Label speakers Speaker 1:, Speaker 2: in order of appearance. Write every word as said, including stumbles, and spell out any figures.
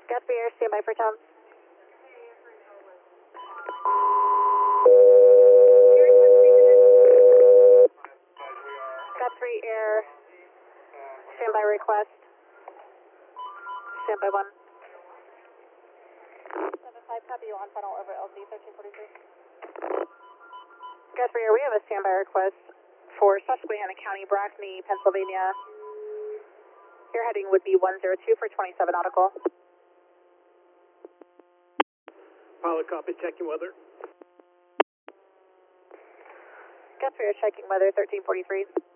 Speaker 1: Guthrie Air, standby for Tom. Guthrie Air, standby request. Standby one. seven five, copy you on final over L Z thirteen forty-three. Guthrie Air, we have a standby request for Susquehanna County, Brackney, Pennsylvania. Your heading would be one zero two for twenty-seven nautical.
Speaker 2: Pilot copy, checking weather.
Speaker 1: Guthrie Air, checking weather thirteen forty-three.